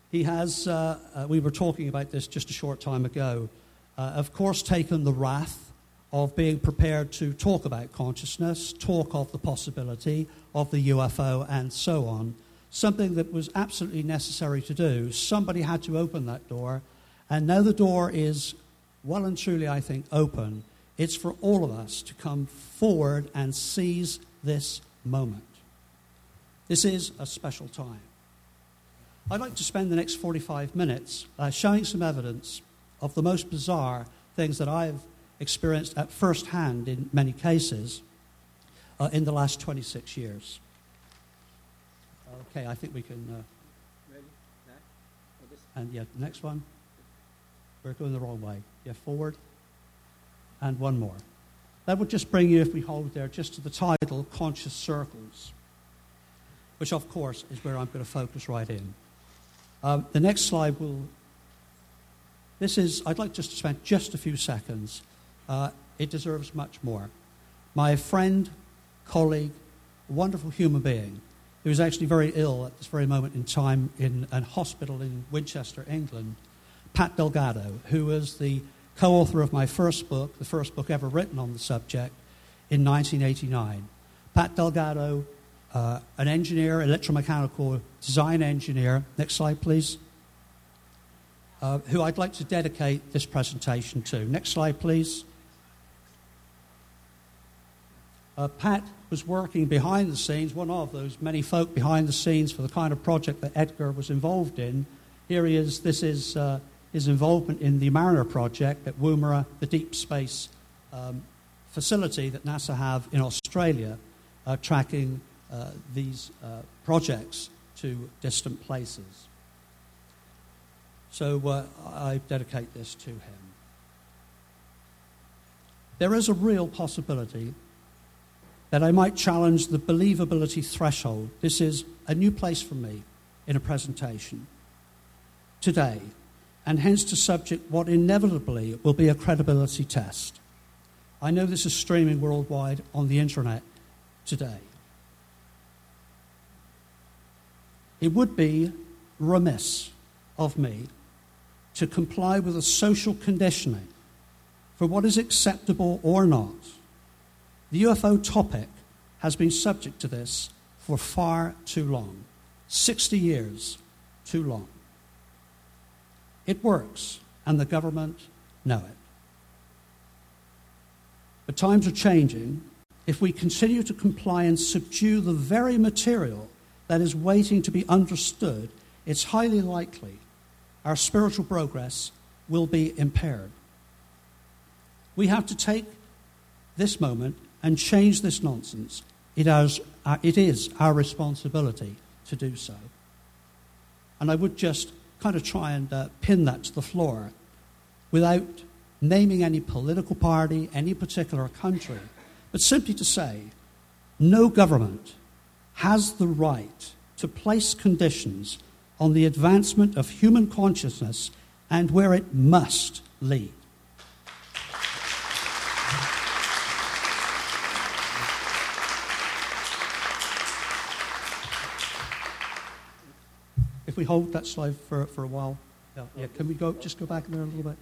He has, we were talking about this just a short time ago, of course taken the wrath of being prepared to talk about consciousness, talk of the possibility of the UFO and so on, something that was absolutely necessary to do. Somebody had to open that door, and now the door is well and truly, I think, open. It's for all of us to come forward and seize this moment. This is a special time. I'd like to spend the next 45 minutes showing some evidence of the most bizarre things that I've experienced at first hand in many cases in the last 26 years. Okay, I think we can... Ready? And yeah, next one. We're going the wrong way. Yeah, forward. And one more. That would just bring you, if we hold there, just to the title, Conscious Circles, which, of course, is where I'm going to focus right in. The next slide will... I'd like just to spend just a few seconds. It deserves much more. My friend, colleague, wonderful human being, who is actually very ill at this very moment in time in a hospital in Winchester, England, Pat Delgado, who was the co-author of my first book, the first book ever written on the subject, in 1989. Pat Delgado, an engineer, electromechanical design engineer. Next slide, please. Who I'd like to dedicate this presentation to. Next slide, please. Pat was working behind the scenes, one of those many folk behind the scenes for the kind of project that Edgar was involved in. Here he is. This is his involvement in the Mariner project at Woomera, the deep space facility that NASA have in Australia, tracking these projects to distant places. So I dedicate this to him. There is a real possibility that I might challenge the believability threshold. This is a new place for me in a presentation today, and hence to subject what inevitably will be a credibility test. I know this is streaming worldwide on the internet today. It would be remiss of me to comply with a social conditioning for what is acceptable or not. The UFO topic has been subject to this for far too long. 60 years, too long. It works, and the government know it. But times are changing. If we continue to comply and subdue the very material that is waiting to be understood, it's highly likely our spiritual progress will be impaired. We have to take this moment and change this nonsense. It is our responsibility to do so. And I would just kind of try and pin that to the floor without naming any political party, any particular country, but simply to say no government has the right to place conditions on the advancement of human consciousness and where it must lead. If we hold that slide for a while. Yeah, can we just go back there a little bit?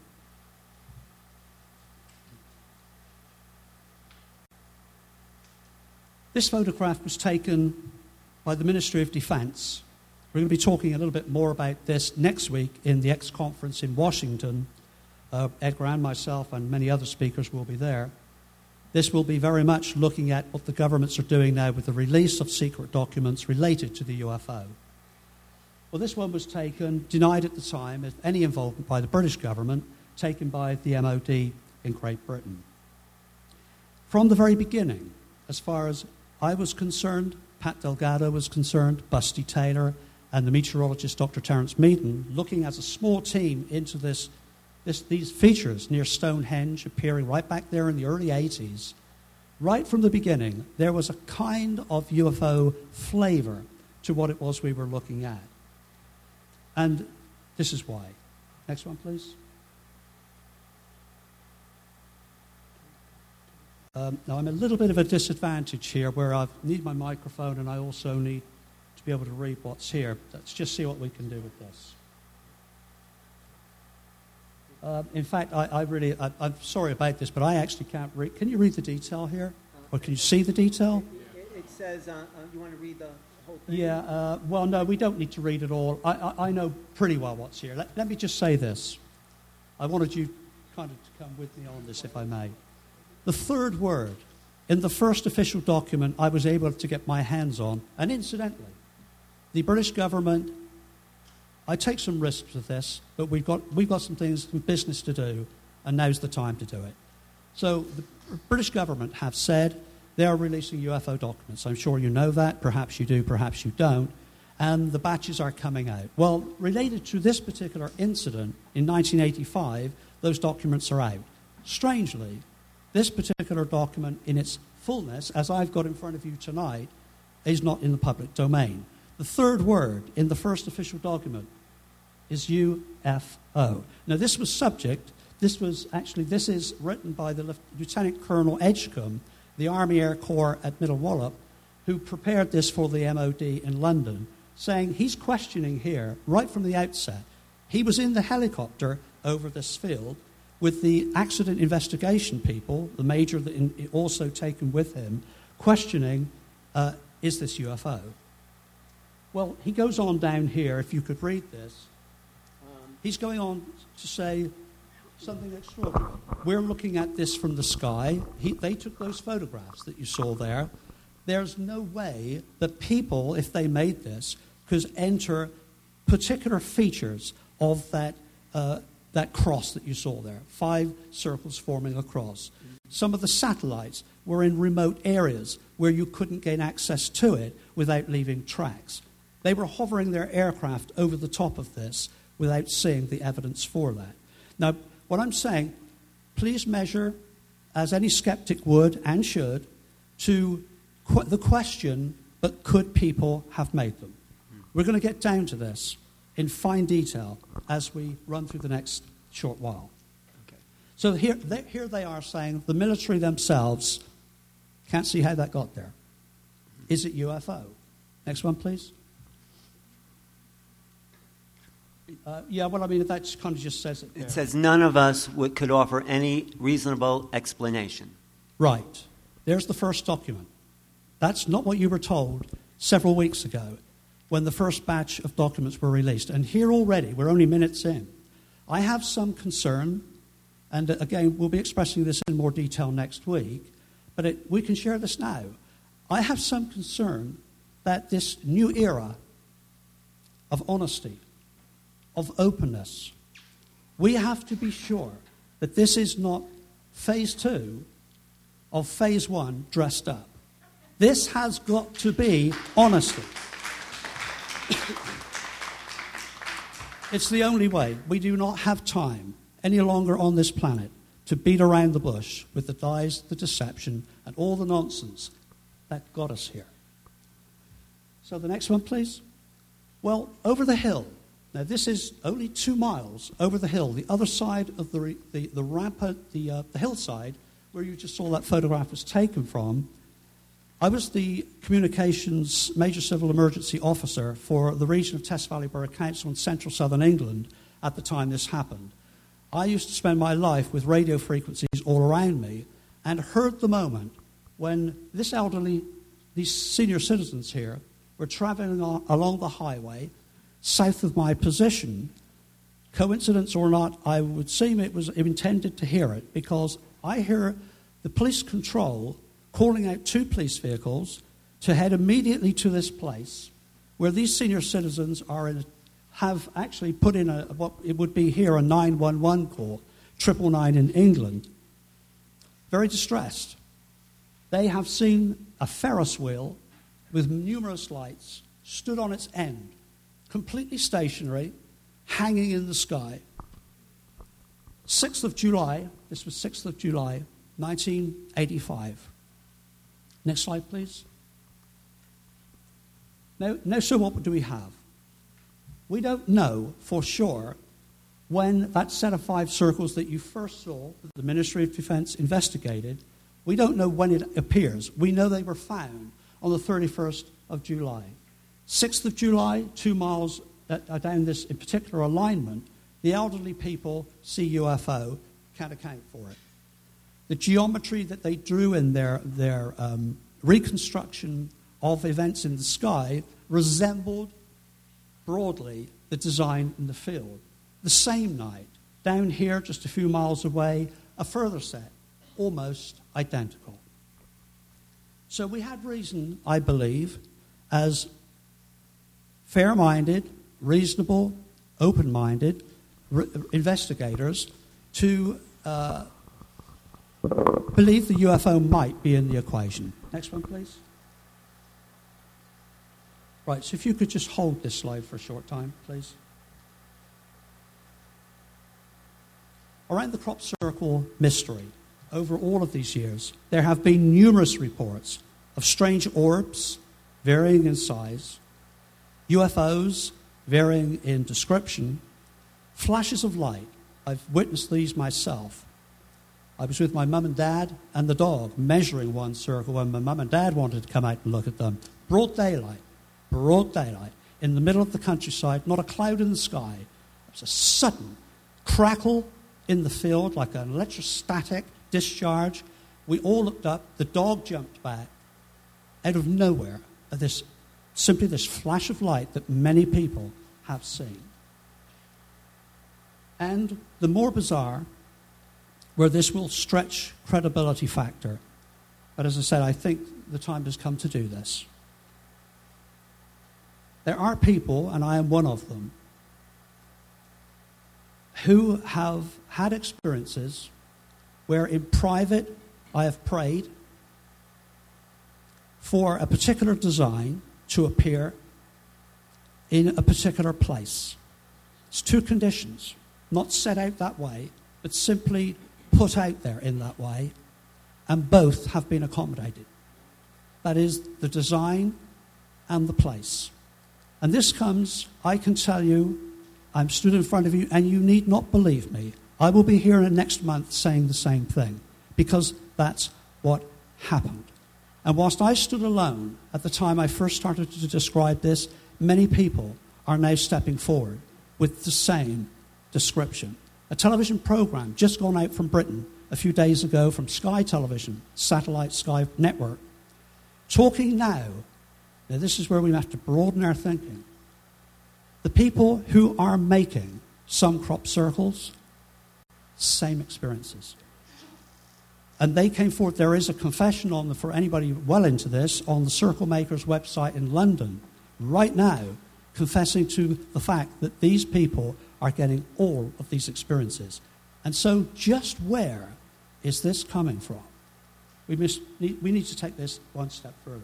This photograph was taken by the Ministry of Defense. We're going to be talking a little bit more about this next week in the X conference in Washington. Edgar and myself and many other speakers will be there. This will be very much looking at what the governments are doing now with the release of secret documents related to the UFO. Well, this one was taken, denied at the time, as any involvement by the British government, taken by the MOD in Great Britain. From the very beginning, as far as I was concerned, Pat Delgado was concerned, Busty Taylor, and the meteorologist Dr. Terence Meaden, looking as a small team into these features near Stonehenge, appearing right back there in the early 80s, right from the beginning, there was a kind of UFO flavor to what it was we were looking at. And this is why. Next one, please. Now, I'm a little bit of a disadvantage here where I need my microphone and I also need to be able to read what's here. Let's just see what we can do with this. In fact, I'm sorry about this, but I actually can't read. Can you read the detail here? Or can you see the detail? It says, you want to read the whole thing? Yeah, well, no, we don't need to read it all. I know pretty well what's here. Let me just say this. I wanted you kind of to come with me on this, if I may. The third word in the first official document I was able to get my hands on, and incidentally, the British government, I take some risks with this, but we've got some things, some business to do, and now's the time to do it. So the British government have said they are releasing UFO documents. I'm sure you know that. Perhaps you do, perhaps you don't. And the batches are coming out. Well, related to this particular incident in 1985, those documents are out. Strangely, this particular document in its fullness, as I've got in front of you tonight, is not in the public domain. The third word in the first official document is UFO. Now, this is written by the Lieutenant Colonel Edgecombe, the Army Air Corps at Middle Wallop, who prepared this for the MOD in London, saying he's questioning here, right from the outset. He was in the helicopter over this field with the accident investigation people, the major also taken with him, questioning, is this UFO? Well, he goes on down here, if you could read this. He's going on to say something extraordinary. We're looking at this from the sky. They took those photographs that you saw there. There's no way that people, if they made this, could enter particular features of that cross that you saw there. 5 circles forming a cross. Some of the satellites were in remote areas where you couldn't gain access to it without leaving tracks. They were hovering their aircraft over the top of this without seeing the evidence for that. Now, what I'm saying, please measure, as any skeptic would and should, to the question, but could people have made them? We're going to get down to this in fine detail as we run through the next short while. Okay. So here they are saying the military themselves can't see how that got there. Is it UFO? Next one, please. That kind of just says it there. It says none of us could offer any reasonable explanation. Right. There's the first document. That's not what you were told several weeks ago when the first batch of documents were released. And here already, we're only minutes in, I have some concern, and again, we'll be expressing this in more detail next week, but we can share this now. I have some concern that this new era of honesty, of openness, we have to be sure that this is not phase 2 of phase 1 dressed up. This has got to be honesty. It's the only way. We do not have time any longer on this planet to beat around the bush with the lies, the deception, and all the nonsense that got us here. So the next one, please. Well, over the hill. Now, this is only 2 miles over the hill, the other side of the rampart, the hillside, where you just saw that photograph was taken from. I was the communications major civil emergency officer for the region of Test Valley Borough Council in central southern England at the time this happened. I used to spend my life with radio frequencies all around me and heard the moment when these senior citizens here were traveling along the highway south of my position. Coincidence or not, I would seem it was intended to hear it, because I hear the police control calling out 2 police vehicles to head immediately to this place where these senior citizens have actually put in what it would be here a 911 call, 999 in England. Very distressed. They have seen a Ferris wheel with numerous lights stood on its end, completely stationary, hanging in the sky. 6th of July, this was 6th of July, 1985. Next slide, please. Now, so what do we have? We don't know for sure when that set of 5 circles that you first saw, that the Ministry of Defence investigated, we don't know when it appears. We know they were found on the 31st of July. 6th of July, 2 miles down this in particular alignment, The elderly people see UFO, can't account for it. The geometry that they drew in their reconstruction of events in the sky resembled broadly the design in the field. The same night, down here just a few miles away, a further set, almost identical. So we had reason, I believe, as fair-minded, reasonable, open-minded investigators to believe the UFO might be in the equation. Next one, please. Right, so if you could just hold this slide for a short time, please. Around the crop circle mystery, over all of these years, there have been numerous reports of strange orbs varying in size, UFOs varying in description, flashes of light. I've witnessed these myself. I was with my mum and dad and the dog measuring one circle when my mum and dad wanted to come out and look at them. Broad daylight, in the middle of the countryside, not a cloud in the sky. It was a sudden crackle in the field, like an electrostatic discharge. We all looked up. The dog jumped back. Out of nowhere, simply this flash of light that many people have seen. And the more bizarre, where this will stretch credibility factor. But as I said, I think the time has come to do this. There are people, and I am one of them, who have had experiences where in private I have prayed for a particular design to appear in a particular place. It's two conditions, not set out that way, but simply put out there in that way, and both have been accommodated. That is, the design and the place. And this comes, I can tell you, I'm stood in front of you, and you need not believe me. I will be here in next month saying the same thing, because that's what happened. And whilst I stood alone at the time I first started to describe this, many people are now stepping forward with the same description. A television program just gone out from Britain a few days ago from Sky Television, satellite Sky network, talking now this is where we have to broaden our thinking. The people who are making some crop circles, same experiences. And they came forward. There is a confession on for anybody well into this on the Circle Makers website in London right now, confessing to the fact that these people are getting all of these experiences. And so just where is this coming from? We need to take this one step further.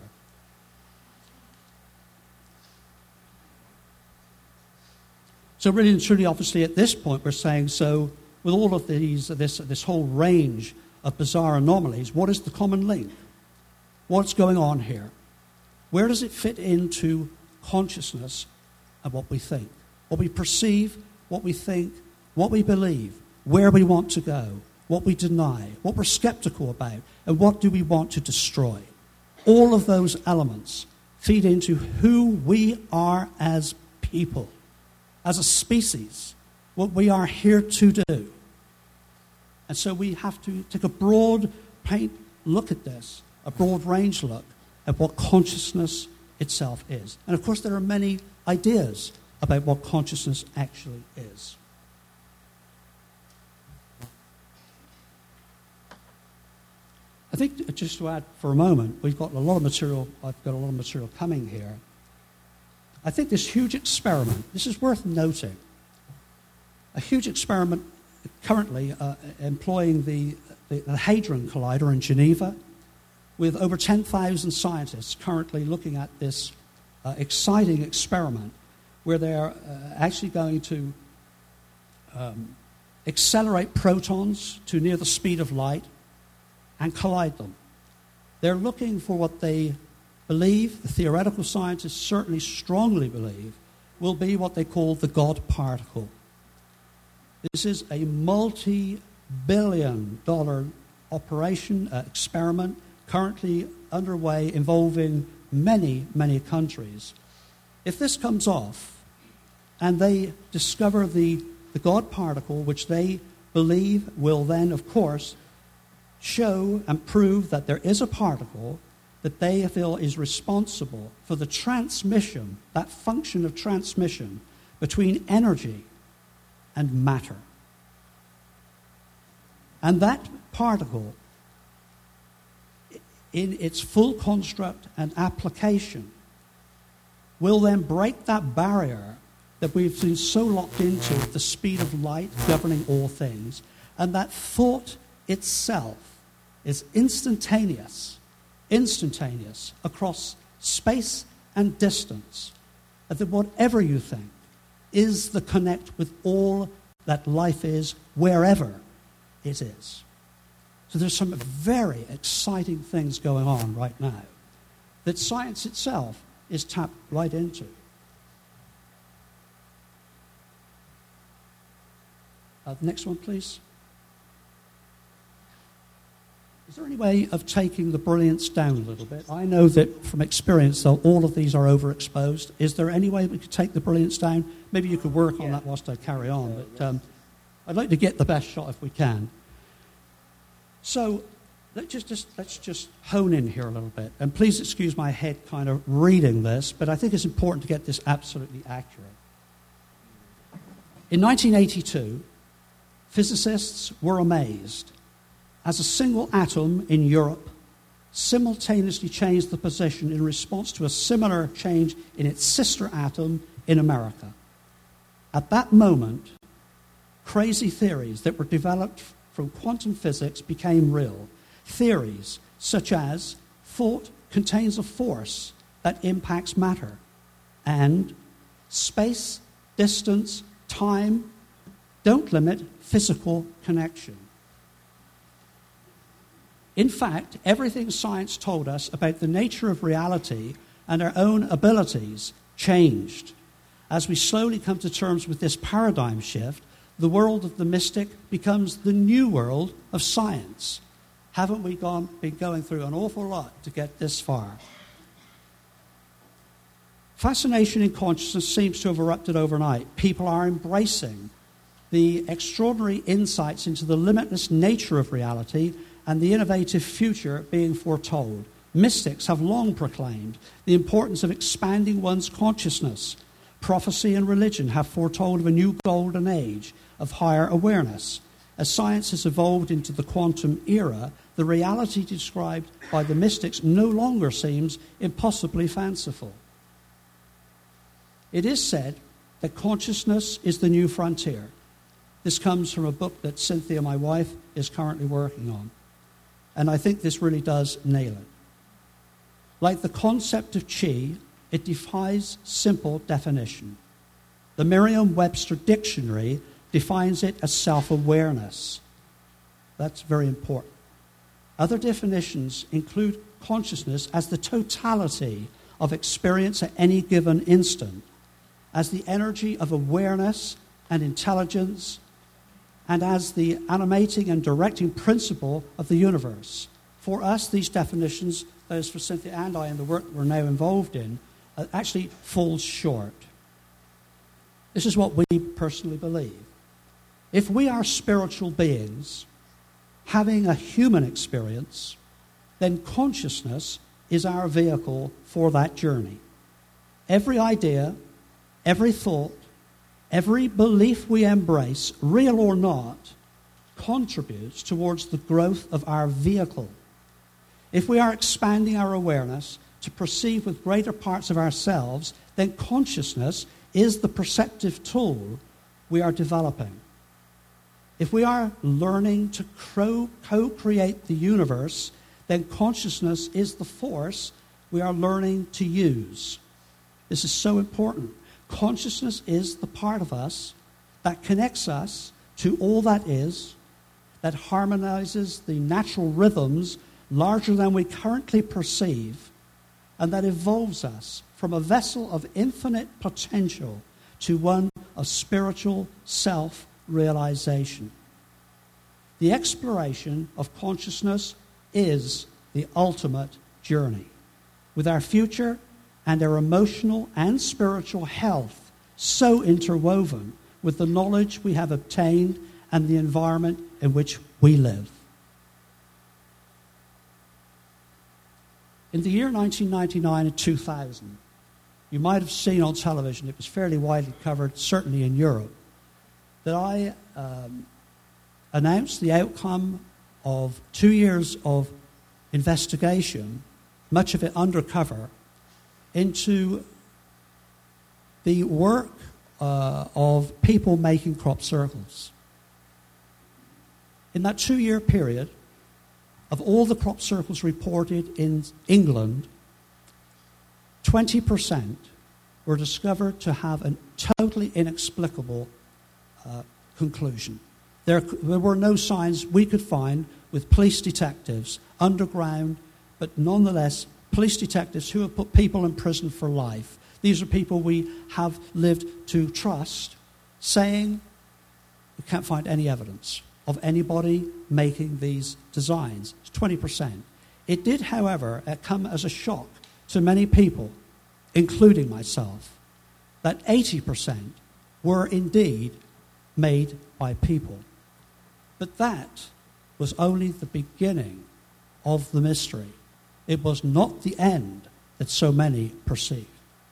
So really and truly, obviously, at this point, we're saying, so with all of this whole range of bizarre anomalies, what is the common link? What's going on here? Where does it fit into consciousness and what we think? What we perceive, what we think, what we believe, where we want to go, what we deny, what we're skeptical about, and what do we want to destroy? All of those elements feed into who we are as people, as a species, what we are here to do. And so we have to take a broad look at this, a broad range look at what consciousness itself is. And of course there are many ideas about what consciousness actually is. I think just to add for a moment, I've got a lot of material coming here. I think this huge experiment, this is worth noting, a huge experiment currently employing the Hadron Collider in Geneva, with over 10,000 scientists currently looking at this exciting experiment where they're actually going to accelerate protons to near the speed of light and collide them. They're looking for what they believe, the theoretical scientists certainly strongly believe, will be what they call the God particle. This is a multi-billion-dollar operation, experiment, currently underway, involving many, many countries. If this comes off, and they discover the the God particle, which they believe will then, of course, show and prove that there is a particle that they feel is responsible for the transmission, that function of transmission between energy and matter. And that particle, in its full construct and application, will then break that barrier that we've been so locked into, the speed of light governing all things, and that thought itself is instantaneous across space and distance, and that whatever you think is the connect with all that life is, wherever it is. So there's some very exciting things going on right now that science itself is tapped right into. Next one, please. Is there any way of taking the brilliance down a little bit? I know that from experience, though, all of these are overexposed. Is there any way we could take the brilliance down? Maybe you could work on that whilst I carry on. But I'd like to get the best shot if we can. So let's just hone in here a little bit. And please excuse my head kind of reading this, but I think it's important to get this absolutely accurate. In 1982, physicists were amazed as a single atom in Europe simultaneously changed the position in response to a similar change in its sister atom in America. At that moment, crazy theories that were developed from quantum physics became real. Theories such as thought contains a force that impacts matter, and space, distance, time don't limit physical connection. In fact, everything science told us about the nature of reality and our own abilities changed. As we slowly come to terms with this paradigm shift, the world of the mystic becomes the new world of science. Haven't we been going through an awful lot to get this far? Fascination in consciousness seems to have erupted overnight. People are embracing the extraordinary insights into the limitless nature of reality and the innovative future being foretold. Mystics have long proclaimed the importance of expanding one's consciousness. Prophecy and religion have foretold of a new golden age of higher awareness. As science has evolved into the quantum era, the reality described by the mystics no longer seems impossibly fanciful. It is said that consciousness is the new frontier. This comes from a book that Cynthia, my wife, is currently working on. And I think this really does nail it. Like the concept of chi, it defies simple definition. The Merriam-Webster dictionary defines it as self-awareness. That's very important. Other definitions include consciousness as the totality of experience at any given instant, as the energy of awareness and intelligence, and as the animating and directing principle of the universe. For us, these definitions, those for Cynthia and I in the work we're now involved in, actually falls short. This is what we personally believe. If we are spiritual beings having a human experience, then consciousness is our vehicle for that journey. Every idea, every thought, every belief we embrace, real or not, contributes towards the growth of our vehicle. If we are expanding our awareness to perceive with greater parts of ourselves, then consciousness is the perceptive tool we are developing. If we are learning to co-create the universe, then consciousness is the force we are learning to use. This is so important. Consciousness is the part of us that connects us to all that is, that harmonizes the natural rhythms larger than we currently perceive, and that evolves us from a vessel of infinite potential to one of spiritual self-realization. The exploration of consciousness is the ultimate journey. With our future and our emotional and spiritual health so interwoven, with the knowledge we have obtained and the environment in which we live. In the year 1999 and 2000, you might have seen on television, it was fairly widely covered, certainly in Europe, that I announced the outcome of 2 years of investigation, much of it undercover, into the work of people making crop circles. In that 2-year period, of all the crop circles reported in England, 20% were discovered to have a totally inexplicable conclusion. There were no signs we could find with police detectives, underground, but nonetheless, police detectives who have put people in prison for life. These are people we have lived to trust, saying we can't find any evidence of anybody making these designs. It's 20%. It did, however, come as a shock to many people, including myself, that 80% were indeed made by people. But that was only the beginning of the mystery. It was not the end that so many perceived.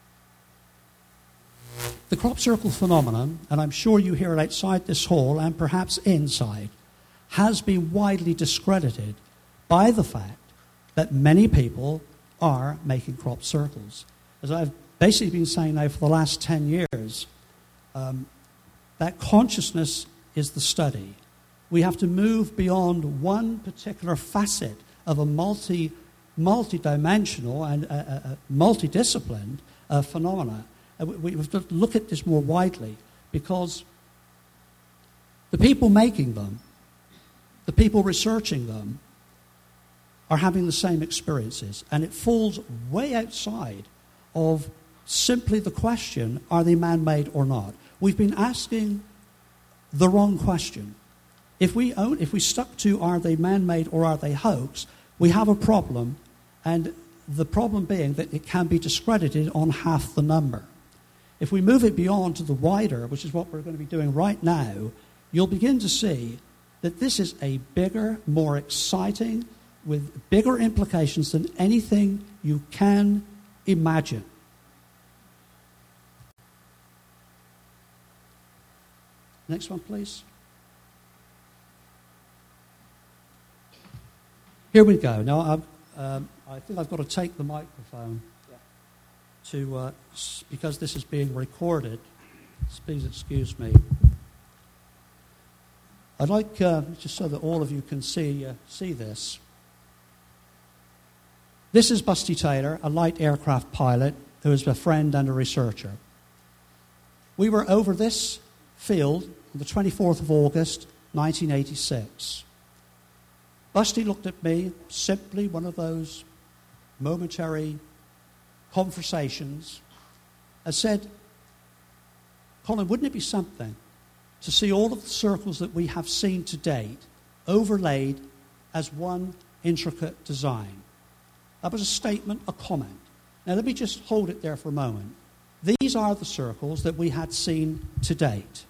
The crop circle phenomenon, and I'm sure you hear it outside this hall and perhaps inside, has been widely discredited by the fact that many people are making crop circles. As I've basically been saying now for the last 10 years, that consciousness is the study. We have to move beyond one particular facet of a multi-dimensional and multidisciplined phenomena. We have to look at this more widely, because the people making them, the people researching them, are having the same experiences. And it falls way outside of simply the question, are they man-made or not? We've been asking the wrong question. If we stuck to are they man-made or are they hoax, we have a problem, and the problem being that it can be discredited on half the number. If we move it beyond to the wider, which is what we're going to be doing right now, you'll begin to see that this is a bigger, more exciting, with bigger implications than anything you can imagine. Next one, please. Here we go. Now, I think I've got to take the microphone to because this is being recorded. Please excuse me. I'd like, just so that all of you can see this. This is Busty Taylor, a light aircraft pilot who is a friend and a researcher. We were over this field on the 24th of August, 1986. Busty looked at me, simply one of those momentary conversations, and said, Colin, wouldn't it be something to see all of the circles that we have seen to date overlaid as one intricate design? That was a statement, a comment. Now let me just hold it there for a moment. These are the circles that we had seen to date.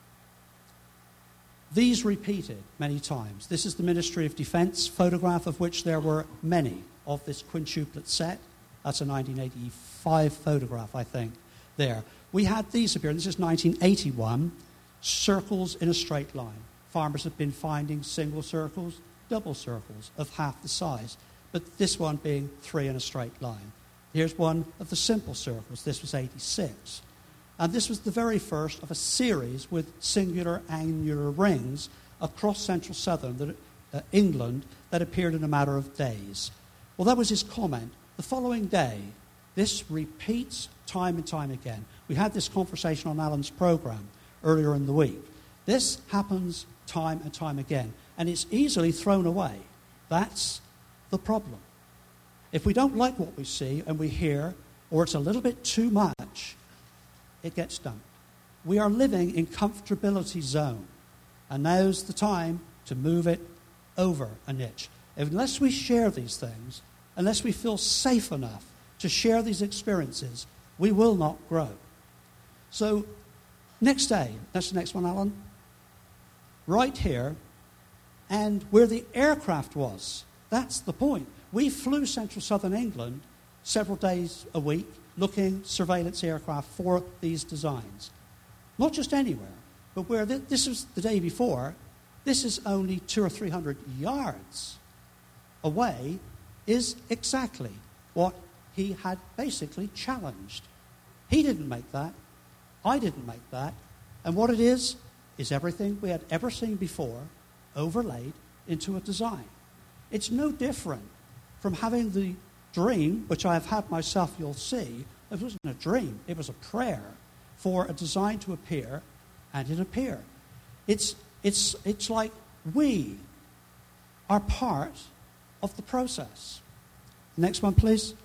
These repeated many times. This is the Ministry of Defence photograph, of which there were many of this quintuplet set. That's a 1985 photograph, I think, there. We had these appear. This is 1981, circles in a straight line. Farmers have been finding single circles, double circles of half the size, but this one being 3 in a straight line. Here's one of the simple circles. This was 86. And this was the very first of a series with singular annular rings across central southern England that appeared in a matter of days. Well, that was his comment. The following day, this repeats time and time again. We had this conversation on Alan's program earlier in the week. This happens time and time again, and it's easily thrown away. That's the problem. If we don't like what we see and we hear, or it's a little bit too much, it gets dumped. We are living in comfortability zone, and now's the time to move it over a niche. Unless we share these things, unless we feel safe enough to share these experiences, we will not grow. So Next day, that's the next one, Alan. Right here, and where the aircraft was. That's the point. We flew central southern England several days a week looking surveillance aircraft for these designs. Not just anywhere, but where this was the day before, this is only 200 or 300 yards away, is exactly what he had basically challenged. He didn't make that. I didn't make that. And what it is everything we had ever seen before overlaid into a design. It's no different from having the dream, which I have had myself, you'll see. It wasn't a dream. It was a prayer for a design to appear, and it appeared. It's like we are part of the process. Next one, please.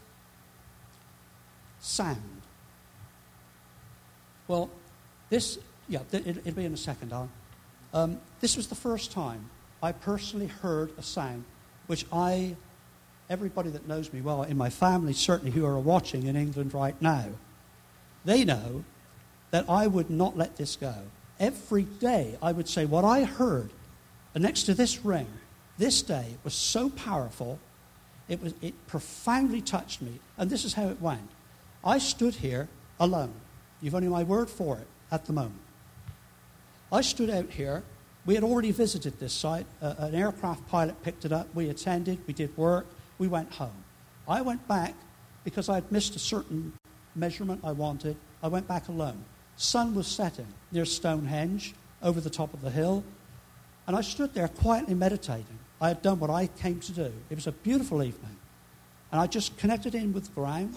Sound. Well, it'll be in a second, Alan. This was the first time I personally heard a sound which everybody that knows me well, in my family certainly, who are watching in England right now, they know that I would not let this go. Every day I would say what I heard next to this ring this day was so powerful, it profoundly touched me. And this is how it went. I stood here alone. You've only my word for it at the moment. I stood out here. We had already visited this site. An aircraft pilot picked it up. We attended. We did work. We went home. I went back because I had missed a certain measurement I wanted. I went back alone. Sun was setting near Stonehenge over the top of the hill. And I stood there quietly meditating. I had done what I came to do. It was a beautiful evening. And I just connected in with the ground.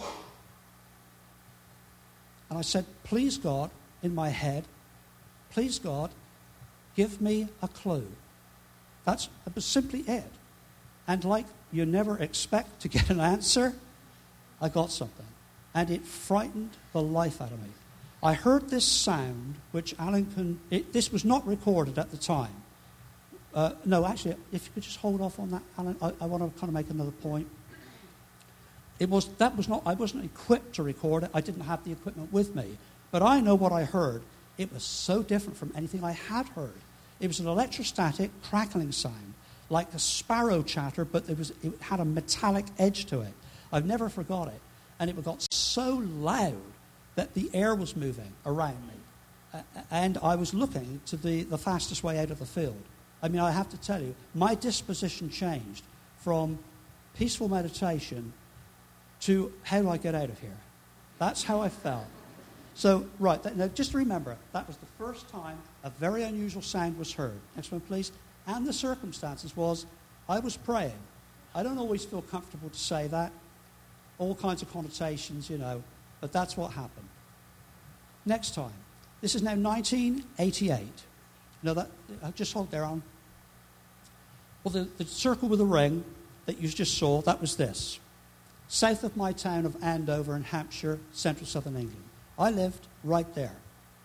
And I said, please God, in my head, please God, give me a clue. That was simply it. And like you never expect to get an answer, I got something. And it frightened the life out of me. I heard this sound, which this was not recorded at the time. No, actually, if you could just hold off on that, Alan, I want to kind of make another point. I wasn't equipped to record it. I didn't have the equipment with me. But I know what I heard. It was so different from anything I had heard. It was an electrostatic crackling sound, like a sparrow chatter, but it had a metallic edge to it. I've never forgot it. And it got so loud that the air was moving around me. And I was looking to the fastest way out of the field. I mean, I have to tell you, my disposition changed from peaceful meditation to how do I get out of here? That's how I felt. So, right, now just remember, that was the first time a very unusual sound was heard. Next one, please. And the circumstances was, I was praying. I don't always feel comfortable to say that. All kinds of connotations, but that's what happened. Next time. This is now 1988. Just hold there on. Well, the circle with the ring that you just saw, that was this. South of my town of Andover in Hampshire, central southern England. I lived right there.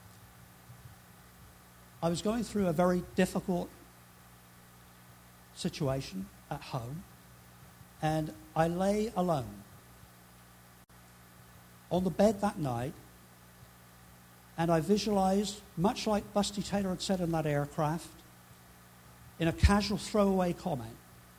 I was going through a very difficult situation at home, and I lay alone on the bed that night, and I visualized, much like Busty Taylor had said in that aircraft, in a casual throwaway comment,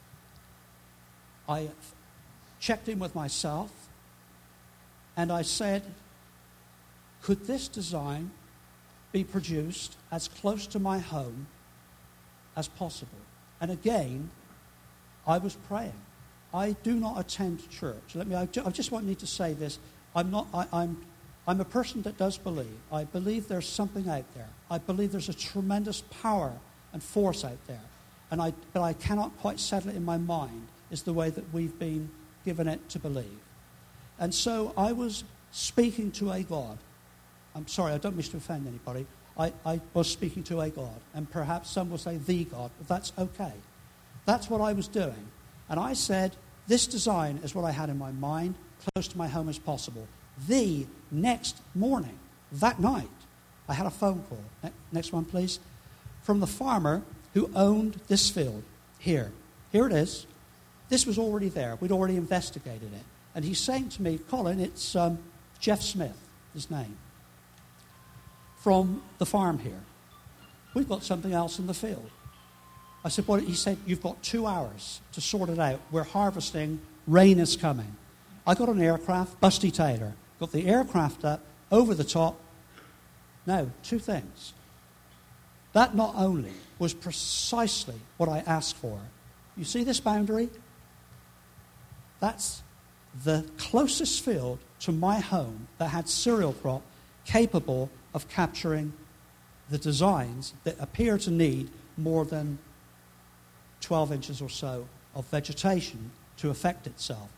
I checked in with myself, and I said, could this design be produced as close to my home as possible? And again, I was praying. I do not attend church. I just need to say this. I'm a person that does believe. I believe there's something out there. I believe there's a tremendous power and force out there. But I cannot quite settle it in my mind is the way that we've been given it to believe. And so I was speaking to a God. I'm sorry, I don't wish to offend anybody. I was speaking to a God. And perhaps some will say the God, but that's okay. That's what I was doing. And I said, this design is what I had in my mind, close to my home as possible. The next morning, that night, I had a phone call. Next one, please. From the farmer who owned this field here. Here it is. This was already there. We'd already investigated it. And he's saying to me, Colin, it's Jeff Smith, his name. from the farm here. We've got something else in the field. I said, well, he said, you've got 2 hours to sort it out. We're harvesting. Rain is coming. I got an aircraft, Busty Taylor, got the aircraft up over the top. Now, 2 things. That not only was precisely what I asked for. You see this boundary? That's the closest field to my home that had cereal crop capable of capturing the designs that appear to need more than 12 inches or so of vegetation to affect itself.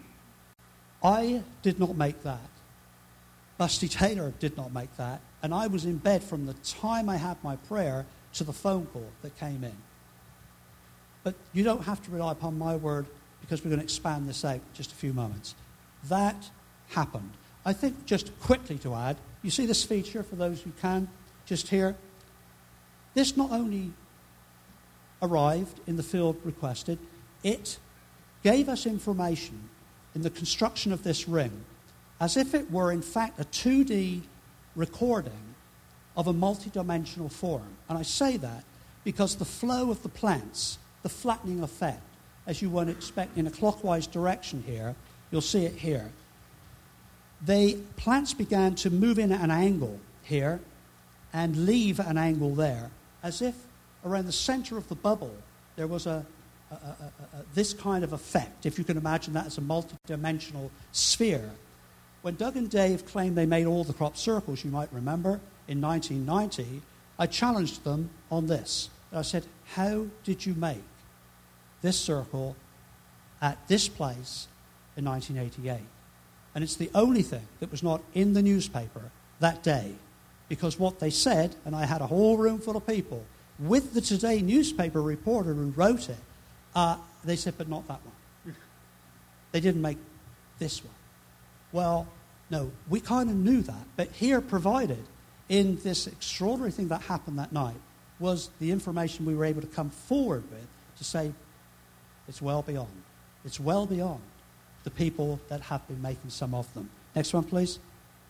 I did not make that. Busty Taylor did not make that. And I was in bed from the time I had my prayer to the phone call that came in. But you don't have to rely upon my word, because we're going to expand this out in just a few moments. That happened. I think just quickly to add, you see this feature for those who can, just here? This not only arrived in the field requested, it gave us information in the construction of this ring as if it were in fact a 2D recording of a multidimensional form. And I say that because the flow of the plants, the flattening effect, as you would expect in a clockwise direction here, you'll see it here. Plants began to move in at an angle here and leave at an angle there, as if around the center of the bubble there was this kind of effect, if you can imagine that as a multidimensional sphere. When Doug and Dave claimed they made all the crop circles, you might remember, in 1990, I challenged them on this. I said, how did you make this circle at this place in 1988? And it's the only thing that was not in the newspaper that day. Because what they said, and I had a whole room full of people, with the Today newspaper reporter who wrote it, they said, but not that one. They didn't make this one. Well, no, we kind of knew that. But here provided in this extraordinary thing that happened that night was the information we were able to come forward with to say it's well beyond. It's well beyond the people that have been making some of them. Next one, please.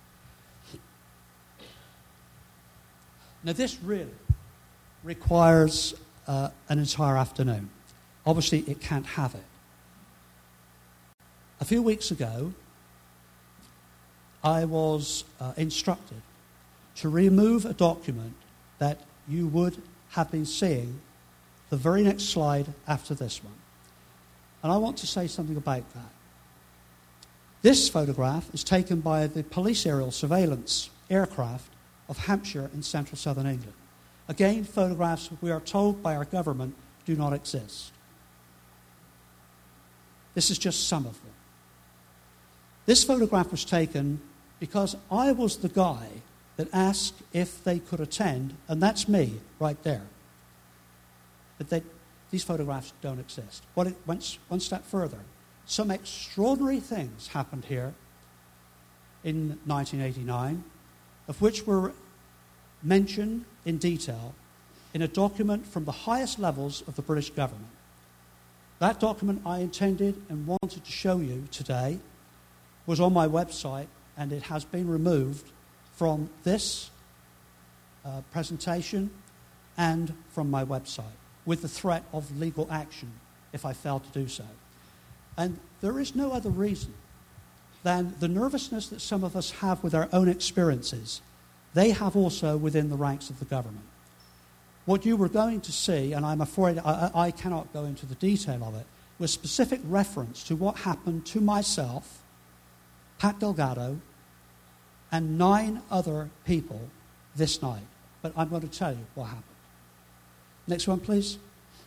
Now, this really requires an entire afternoon. Obviously, it can't have it. A few weeks ago, I was instructed to remove a document that you would have been seeing the very next slide after this one. And I want to say something about that. This photograph is taken by the police aerial surveillance aircraft of Hampshire in central southern England. Again, photographs we are told by our government do not exist. This is just some of them. This photograph was taken because I was the guy that asked if they could attend, and that's me right there. But these photographs don't exist. One step further. Some extraordinary things happened here in 1989, of which were mentioned in detail in a document from the highest levels of the British government. That document I intended and wanted to show you today was on my website, and it has been removed from this presentation and from my website, with the threat of legal action if I fail to do so. And there is no other reason than the nervousness that some of us have with our own experiences. They have also within the ranks of the government. What you were going to see, and I'm afraid I cannot go into the detail of it, was specific reference to what happened to myself, Pat Delgado, and 9 other people this night. But I'm going to tell you what happened. Next one, please.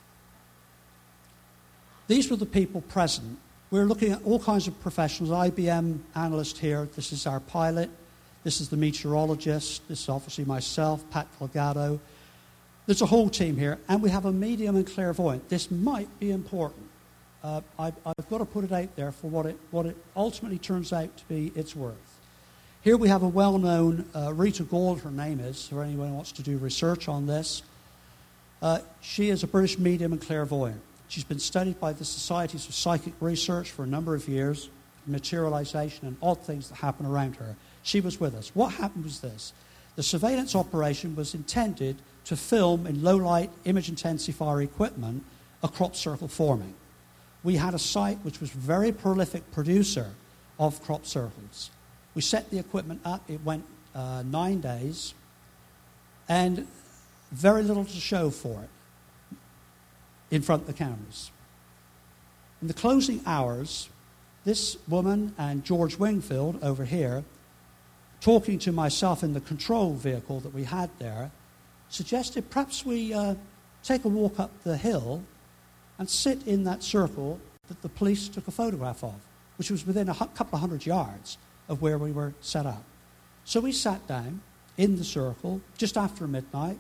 These were the people present. We're looking at all kinds of professionals. IBM analyst here. This is our pilot. This is the meteorologist. This is obviously myself, Pat Delgado. There's a whole team here. And we have a medium and clairvoyant. This might be important. I've got to put it out there for what it ultimately turns out to be its worth. Here we have a well-known Rita Gold, her name is, for anyone who wants to do research on this. She is a British medium and clairvoyant. She's been studied by the Societies of Psychic Research for a number of years, materialization and odd things that happen around her. She was with us. What happened was this. The surveillance operation was intended to film in low-light image intensifier equipment a crop circle forming. We had a site which was a very prolific producer of crop circles. We set the equipment up. It went 9 days, and very little to show for it in front of the cameras. In the closing hours, this woman and George Wingfield over here, talking to myself in the control vehicle that we had there, suggested perhaps we take a walk up the hill and sit in that circle that the police took a photograph of, which was within a couple of hundred yards of where we were set up. So we sat down in the circle just after midnight,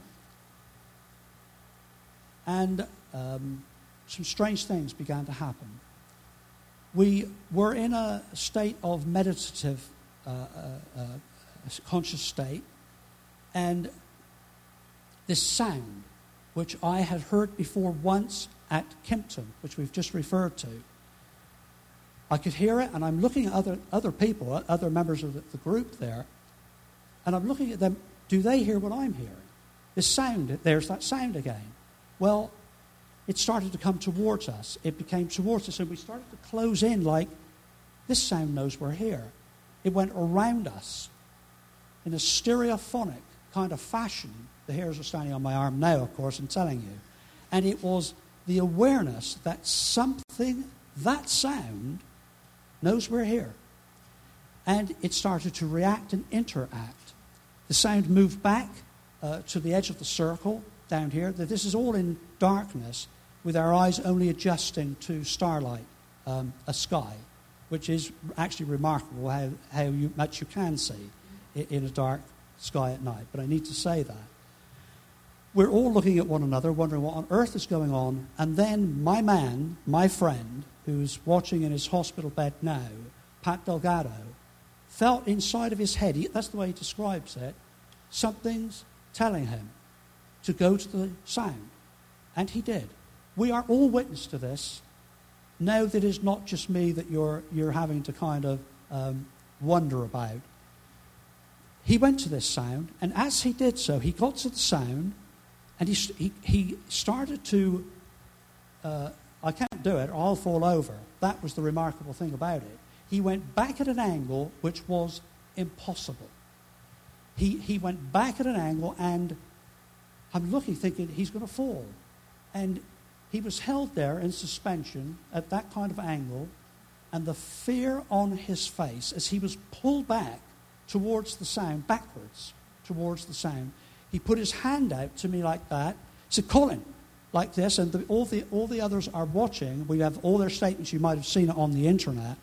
and some strange things began to happen. We were in a state of meditative, conscious state, and this sound, which I had heard before once at Kimpton, which we've just referred to, I could hear it, and I'm looking at other people, other members of the group there, and I'm looking at them. Do they hear what I'm hearing? This sound, there's that sound again. Well, it started to come towards us. It became towards us, and we started to close in like, this sound knows we're here. It went around us in a stereophonic kind of fashion. The hairs are standing on my arm now, of course, I'm telling you. And it was the awareness that something, that sound, knows we're here. And it started to react and interact. The sound moved back to the edge of the circle down here. This is all in darkness, with our eyes only adjusting to starlight, a sky, which is actually remarkable how much you can see in a dark sky at night. But I need to say that. We're all looking at one another, wondering what on earth is going on. And then my man, my friend, who's watching in his hospital bed now, Pat Delgado, felt inside of his head, that's the way he describes it, something's telling him to go to the sound. And he did. We are all witness to this. Now that it's not just me that you're having to kind of wonder about. He went to this sound, and as he did so, he got to the sound, and he started to, I can't do it, or I'll fall over. That was the remarkable thing about it. He went back at an angle which was impossible. He went back at an angle, and I'm looking, thinking he's going to fall. And he was held there in suspension at that kind of angle, and the fear on his face as he was pulled back towards the sound, backwards towards the sound. He put his hand out to me like that. He said, "Colin," like this, and all the others are watching. We have all their statements. You might have seen it on the internet.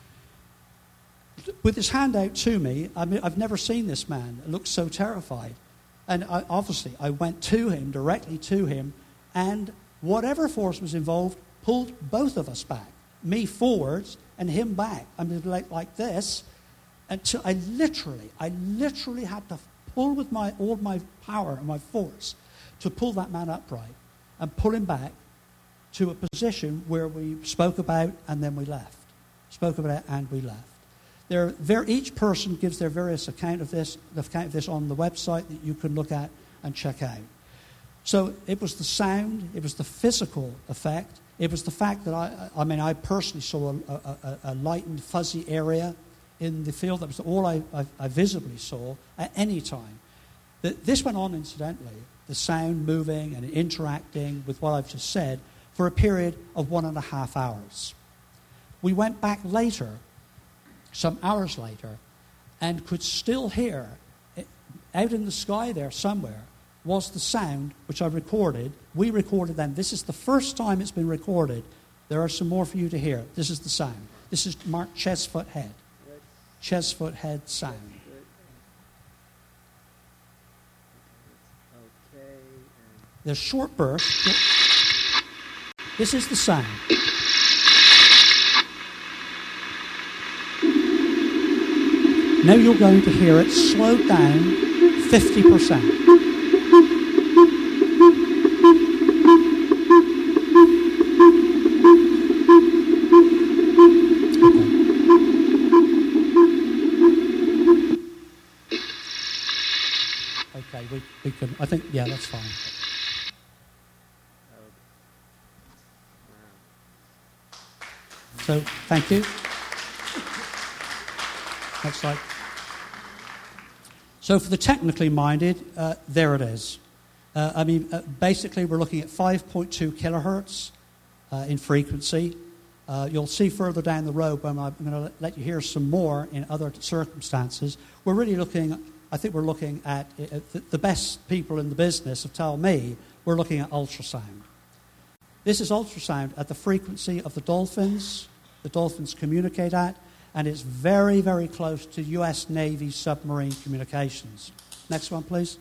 With his hand out to me, I mean, I've never seen this man look so terrified. And I went to him, directly to him, and whatever force was involved pulled both of us back. Me forwards and him back. I mean, like this. Until I literally had to pull with all my power and my force to pull that man upright and pull him back to a position where we spoke about and then we left. Spoke about it and we left. Each person gives their various account of this on the website that you can look at and check out. So it was the sound, it was the physical effect, it was the fact that I personally saw a lightened, fuzzy area in the field. That was all I visibly saw at any time. This went on, incidentally, the sound moving and interacting with what I've just said, for a period of 1.5 hours. We went back later, some hours later, and could still hear, out in the sky there somewhere, was the sound which I recorded. We recorded them. This is the first time it's been recorded. There are some more for you to hear. This is the sound. This is marked Chesfoot Head. Chesfoot Head sound. Okay. There's short bursts. This is the sound. Now you're going to hear it slowed down 50%. Okay, we can, I think, yeah, that's fine. So, thank you. Next slide. So for the technically minded, there it is. Basically we're looking at 5.2 kilohertz in frequency. You'll see further down the road when I'm going to let you hear some more in other circumstances. We're really looking, I think we're looking at, the best people in the business have told me, we're looking at ultrasound. This is ultrasound at the frequency of the dolphins communicate at, and it's very, very close to U.S. Navy submarine communications. Next one, please.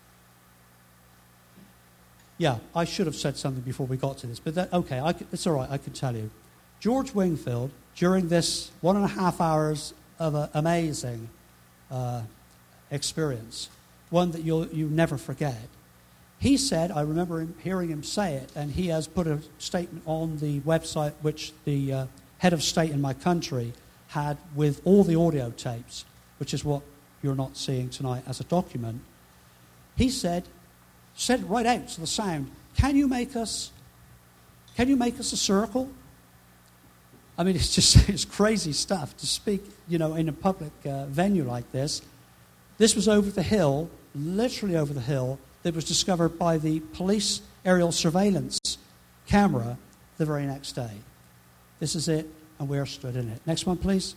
Yeah, I should have said something before we got to this, but it's all right, I can tell you. George Wingfield, during this 1.5 hours of an amazing experience, one that you never forget, he said, I remember hearing him say it, and he has put a statement on the website which the head of state in my country had with all the audio tapes, which is what you're not seeing tonight as a document. He said right out to the sound, can you make us a circle? I mean, it's crazy stuff to speak, in a public venue like this. This was over the hill, literally over the hill, that was discovered by the police aerial surveillance camera the very next day. This is it, and we're stood in it. Next one, please.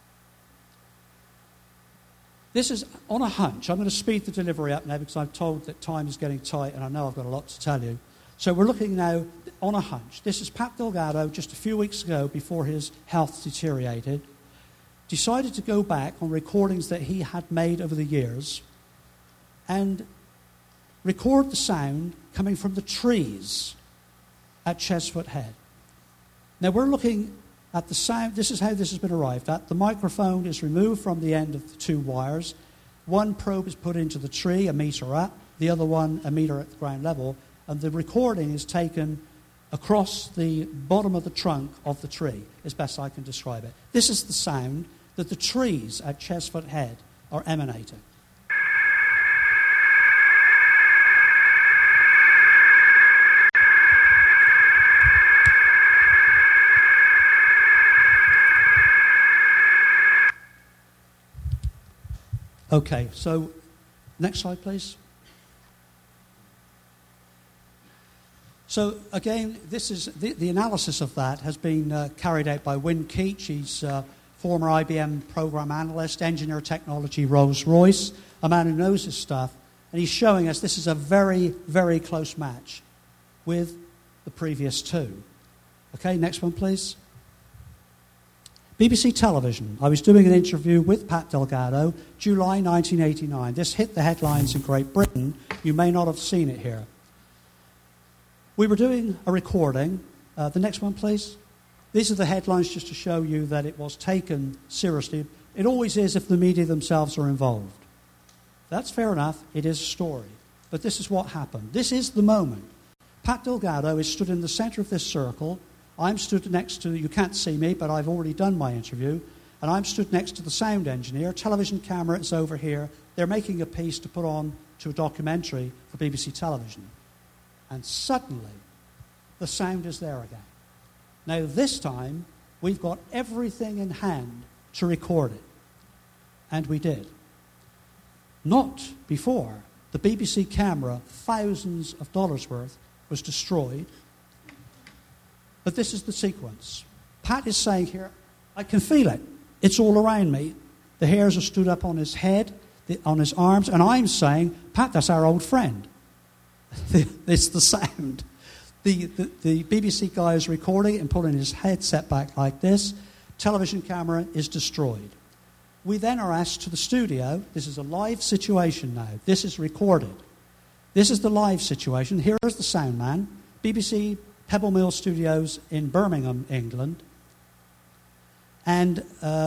This is on a hunch. I'm going to speed the delivery up now because I'm told that time is getting tight, and I know I've got a lot to tell you. So we're looking now on a hunch. This is Pat Delgado, just a few weeks ago, before his health deteriorated, decided to go back on recordings that he had made over the years and record the sound coming from the trees at Chesfoot Head. Now we're looking at the sound. This is how this has been arrived at. The microphone is removed from the end of the two wires. One probe is put into the tree, 1 meter up, the other one 1 meter at the ground level, and the recording is taken across the bottom of the trunk of the tree, as best I can describe it. This is the sound that the trees at Chesfoot Head are emanating. Okay, so next slide, please. So again, this is the analysis of that has been carried out by Win Keach. He's former IBM program analyst, engineer technology, Rolls-Royce, a man who knows his stuff, and he's showing us this is a very, very close match with the previous two. Okay, next one, please. BBC Television. I was doing an interview with Pat Delgado, July 1989. This hit the headlines in Great Britain. You may not have seen it here. We were doing a recording. The next one, please. These are the headlines just to show you that it was taken seriously. It always is if the media themselves are involved. That's fair enough. It is a story. But this is what happened. This is the moment. Pat Delgado is stood in the center of this circle. I'm stood next to, you can't see me, but I've already done my interview, and I'm stood next to the sound engineer. Television camera is over here. They're making a piece to put on to a documentary for BBC Television. And suddenly, the sound is there again. Now, this time, we've got everything in hand to record it. And we did. Not before the BBC camera, thousands of dollars worth, was destroyed. But this is the sequence. Pat is saying here, I can feel it. It's all around me. The hairs are stood up on his head, on his arms, and I'm saying, Pat, that's our old friend. It's the sound. The BBC guy is recording it and pulling his headset back like this. Television camera is destroyed. We then are asked to the studio. This is a live situation now. This is recorded. This is the live situation. Here is the sound man. BBC Pebble Mill Studios in Birmingham, England. And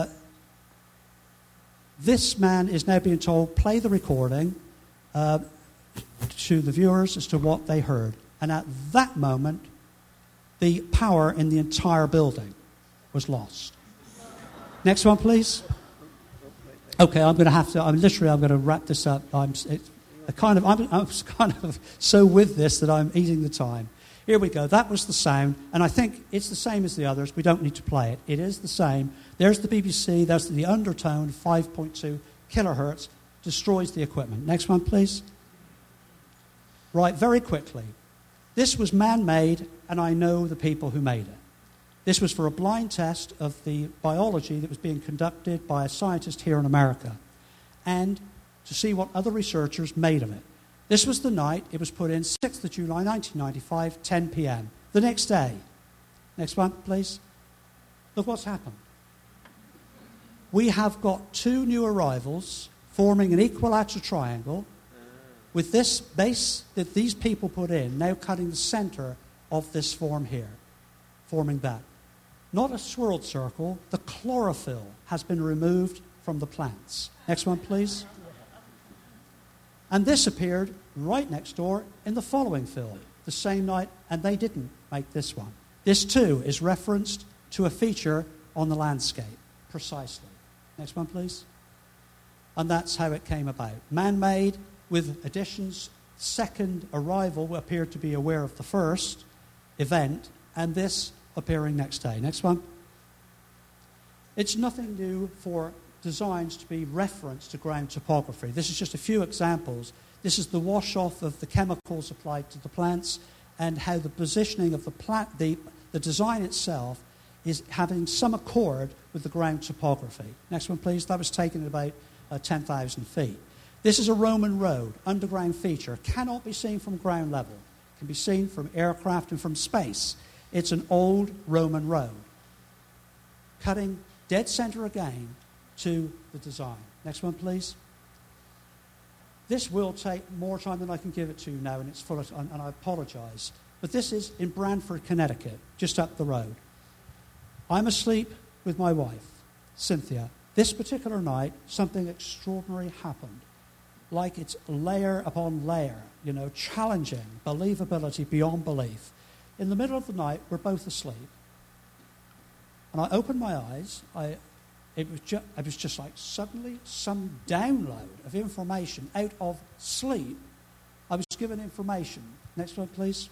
this man is now being told, play the recording to the viewers as to what they heard. And at that moment, the power in the entire building was lost. Next one, please. Okay, I'm going to wrap this up. I'm kind of so with this that I'm eating the time. Here we go. That was the sound, and I think it's the same as the others. We don't need to play it. It is the same. There's the BBC. There's the undertone, 5.2 kilohertz, destroys the equipment. Next one, please. Right, very quickly. This was man-made, and I know the people who made it. This was for a blind test of the biology that was being conducted by a scientist here in America, and to see what other researchers made of it. This was the night it was put in, 6th of July 1995, 10 p.m. The next day. Next one, please. Look what's happened. We have got two new arrivals forming an equilateral triangle with this base that these people put in now cutting the center of this form here, forming that. Not a swirled circle, the chlorophyll has been removed from the plants. Next one, please. And this appeared right next door in the following film, the same night, and they didn't make this one. This, too, is referenced to a feature on the landscape, precisely. Next one, please. And that's how it came about. Man-made, with additions, second arrival appeared to be aware of the first event, and this appearing next day. Next one. It's nothing new for designs to be referenced to ground topography. This is just a few examples. This is the wash-off of the chemicals applied to the plants and how the positioning of the plant, the design itself, is having some accord with the ground topography. Next one, please. That was taken at about 10,000 feet. This is a Roman road, underground feature. Cannot be seen from ground level. Can be seen from aircraft and from space. It's an old Roman road. Cutting dead center again to the design. Next one, please. This will take more time than I can give it to you now, and it's full of, and I apologize. But this is in Brantford, Connecticut, just up the road. I'm asleep with my wife, Cynthia. This particular night, something extraordinary happened. Like it's layer upon layer, challenging believability beyond belief. In the middle of the night, we're both asleep. And I opened my eyes. It was just like suddenly some download of information out of sleep. I was given information. Next one, please.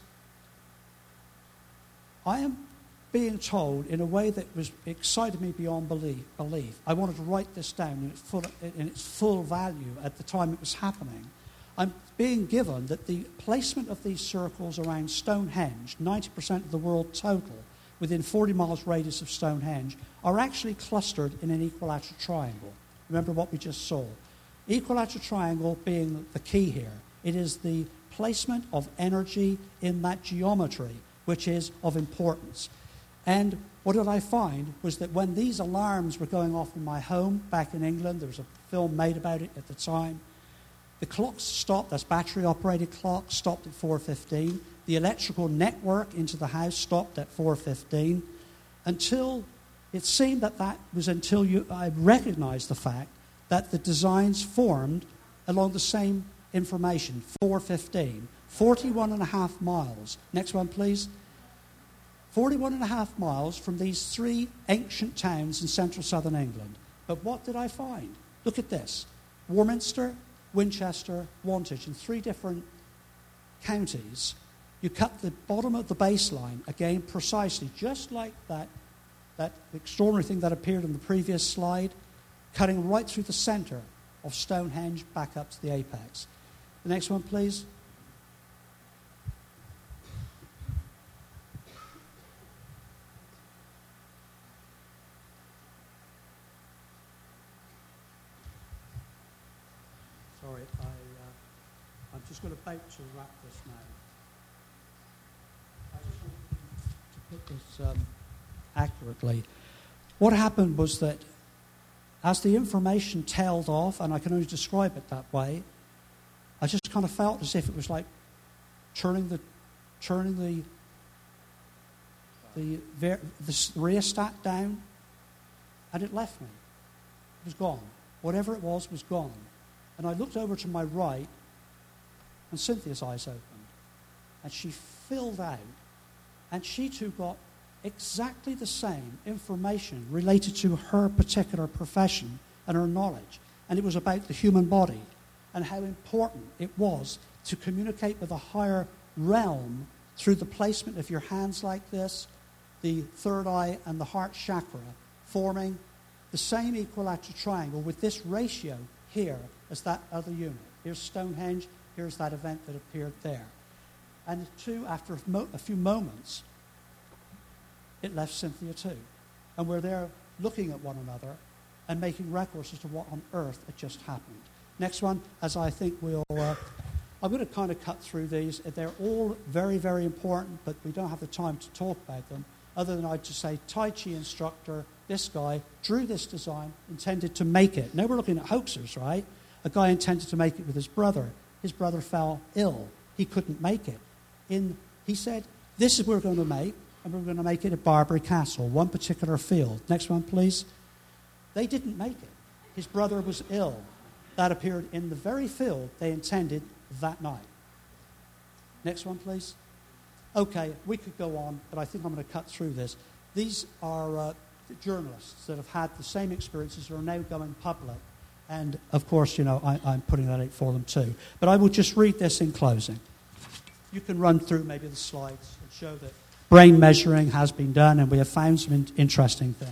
I am being told in a way that was excited me beyond belief. I wanted to write this down in its full value at the time it was happening. I'm being given that the placement of these circles around Stonehenge, 90% of the world total, within 40 miles radius of Stonehenge, are actually clustered in an equilateral triangle. Remember what we just saw. Equilateral triangle being the key here. It is the placement of energy in that geometry, which is of importance. And what did I find was that when these alarms were going off in my home back in England, there was a film made about it at the time, the clocks stopped, that's battery-operated clock, stopped at 4:15. The electrical network into the house stopped at 4:15 until it seemed that was until I recognized the fact that the designs formed along the same information, 4:15, 41 and a half miles. Next one, please. 41 and a half miles from these three ancient towns in central southern England. But what did I find? Look at this. Warminster, Winchester, Wantage, in three different counties. You cut the bottom of the baseline, again, precisely, just like that extraordinary thing that appeared in the previous slide, cutting right through the center of Stonehenge back up to the apex. The next one, please. Sorry, I'm just about to wrap this now. I just want to put this accurately. What happened was that as the information tailed off, and I can only describe it that way, I just kind of felt as if it was like turning the rheostat down, and it left me. It was gone. Whatever it was gone. And I looked over to my right, and Cynthia's eyes opened. And she filled out, and she too got exactly the same information related to her particular profession and her knowledge. And it was about the human body. and how important it was to communicate with a higher realm through the placement of your hands like this, the third eye and the heart chakra, forming the same equilateral triangle with this ratio here as that other unit. Here's Stonehenge, here's that event that appeared there. And the two, after a few moments, it left Cynthia too. And we're there looking at one another and making records as to what on earth had just happened. Next one, as I think we'll... I'm going to kind of cut through these. They're all very, very important, but we don't have the time to talk about them, other than I'd just say Tai Chi instructor, this guy, drew this design, intended to make it. Now we're looking at hoaxers, right? A guy intended to make it with his brother. His brother fell ill. He couldn't make it. He said, this is what we're going to make, and we're going to make it at Barbary Castle, one particular field. Next one, please. They didn't make it. His brother was ill. That appeared in the very field they intended that night. Next one, please. Okay, we could go on, but I think I'm going to cut through this. These are journalists that have had the same experiences and are now going public. And, of course, I'm putting that out for them too. But I will just read this in closing. You can run through maybe the slides and show that brain measuring has been done, and we have found some interesting things.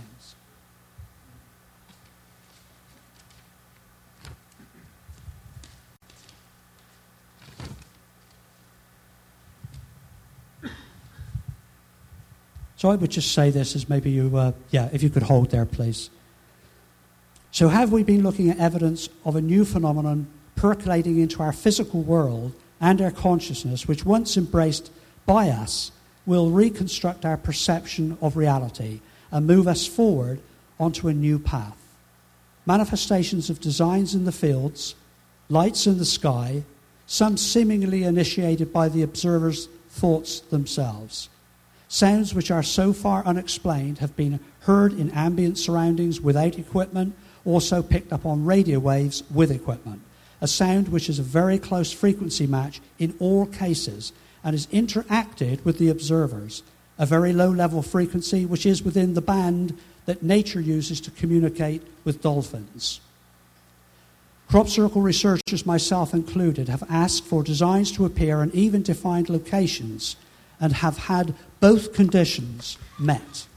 So I would just say this as maybe you, if you could hold there, please. So have we been looking at evidence of a new phenomenon percolating into our physical world and our consciousness, which once embraced by us, will reconstruct our perception of reality and move us forward onto a new path. Manifestations of designs in the fields, lights in the sky, some seemingly initiated by the observer's thoughts themselves. Sounds which are so far unexplained have been heard in ambient surroundings without equipment, also picked up on radio waves with equipment. A sound which is a very close frequency match in all cases and is interacted with the observers. A very low-level frequency which is within the band that nature uses to communicate with dolphins. Crop circle researchers, myself included, have asked for designs to appear in even defined locations and have had both conditions met.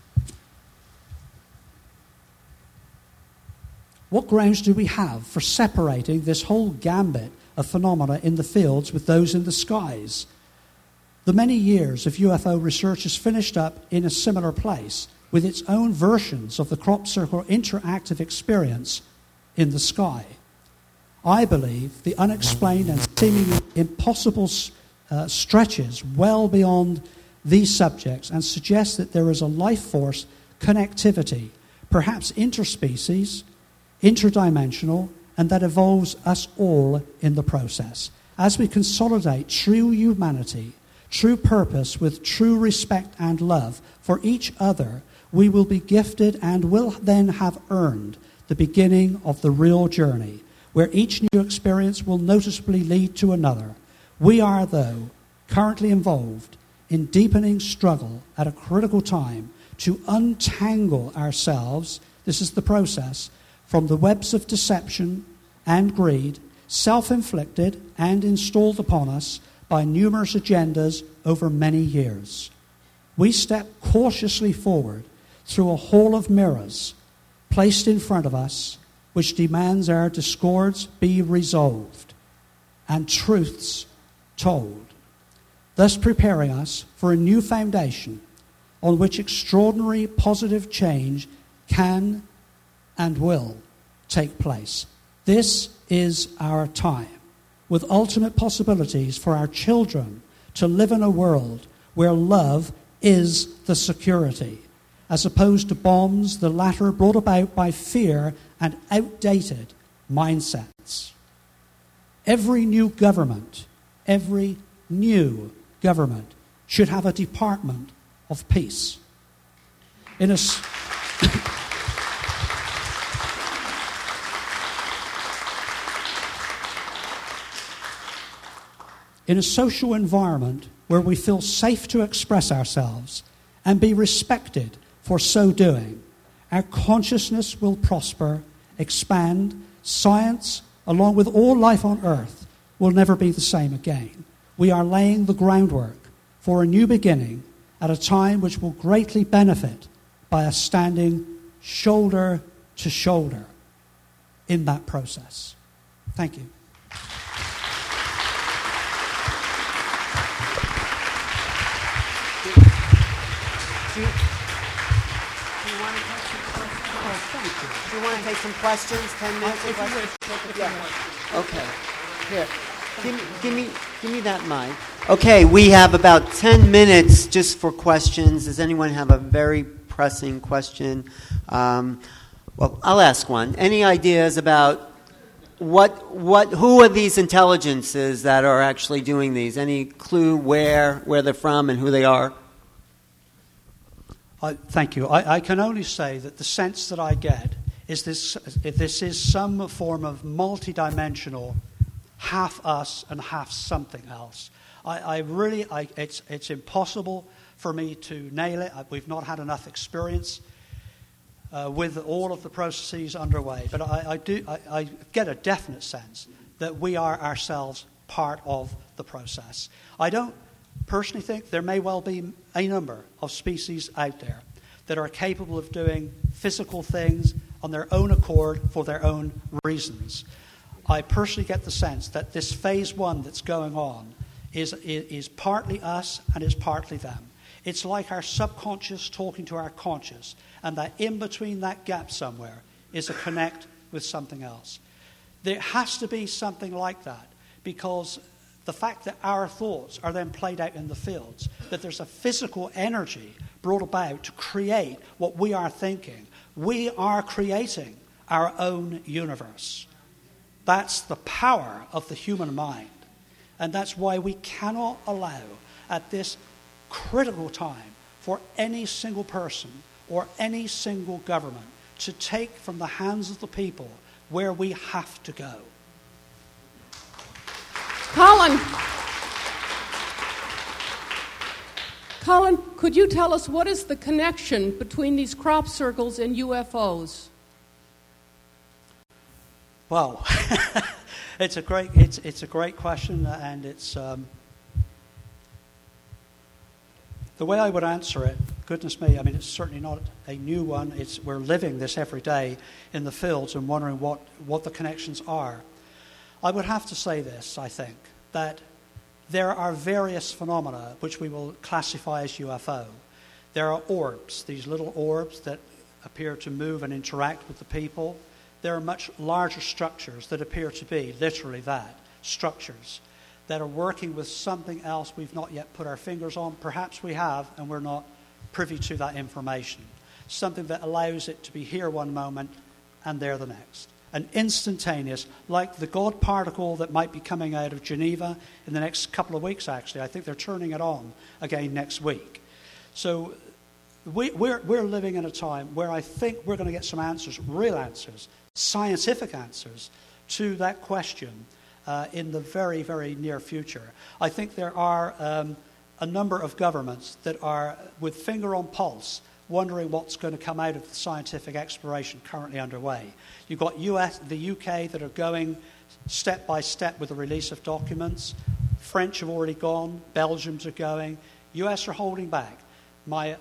What grounds do we have for separating this whole gambit of phenomena in the fields with those in the skies? The many years of UFO research is finished up in a similar place with its own versions of the crop circle interactive experience in the sky. I believe the unexplained and seemingly impossible stretches well beyond these subjects and suggests that there is a life force connectivity, perhaps interspecies, interdimensional, and that evolves us all in the process. As we consolidate true humanity, true purpose with true respect and love for each other, we will be gifted and will then have earned the beginning of the real journey, where each new experience will noticeably lead to another. We are, though, currently involved in deepening struggle at a critical time to untangle ourselves, this is the process, from the webs of deception and greed, self-inflicted and installed upon us by numerous agendas over many years. We step cautiously forward through a hall of mirrors placed in front of us, which demands our discords be resolved and truths told, thus preparing us for a new foundation on which extraordinary positive change can and will take place. This is our time, with ultimate possibilities for our children to live in a world where love is the security, as opposed to bombs, the latter brought about by fear and outdated mindsets. Every new government should have a department of peace. In a social environment where we feel safe to express ourselves and be respected for so doing, our consciousness will prosper, expand, science along with all life on Earth, will never be the same again. We are laying the groundwork for a new beginning at a time which will greatly benefit by us standing shoulder to shoulder in that process. Thank you. Do you want to take some questions? 10 minutes of questions? Okay. Here. Give me that mic. Okay, we have about 10 minutes just for questions. Does anyone have a very pressing question? Well, I'll ask one. Any ideas about who are these intelligences that are actually doing these? Any clue where they're from and who they are? Thank you. I can only say that the sense that I get is this is some form of multidimensional, half us and half something else. It's impossible for me to nail it. We've not had enough experience with all of the processes underway, but I get a definite sense that we are ourselves part of the process. I don't personally think there may well be a number of species out there that are capable of doing physical things on their own accord for their own reasons. I personally get the sense that this phase one that's going on is partly us and is partly them. It's like our subconscious talking to our conscious, and that in between that gap somewhere is a connect with something else. There has to be something like that, because the fact that our thoughts are then played out in the fields, that there's a physical energy brought about to create what we are thinking. We are creating our own universe. That's the power of the human mind. And that's why we cannot allow at this critical time for any single person or any single government to take from the hands of the people where we have to go. Colin, could you tell us what is the connection between these crop circles and UFOs? Well, it's a great question, and it's the way I would answer it. Goodness me, I mean, it's certainly not a new one. We're living this every day in the fields and wondering what the connections are. I would have to say this, I think, that there are various phenomena which we will classify as UFO. There are orbs, these little orbs that appear to move and interact with the people. There are much larger structures that appear to be literally that, structures that are working with something else we've not yet put our fingers on. Perhaps we have, and we're not privy to that information. Something that allows it to be here one moment and there the next. An instantaneous, like the God particle that might be coming out of Geneva in the next couple of weeks, actually. I think they're turning it on again next week. So we're living in a time where I think we're going to get some answers, real answers, scientific answers to that question in the very, very near future. I think there are a number of governments that are, with finger on pulse, wondering what's going to come out of the scientific exploration currently underway. You've got the UK that are going step by step with the release of documents. French have already gone. Belgians are going. US are holding back. My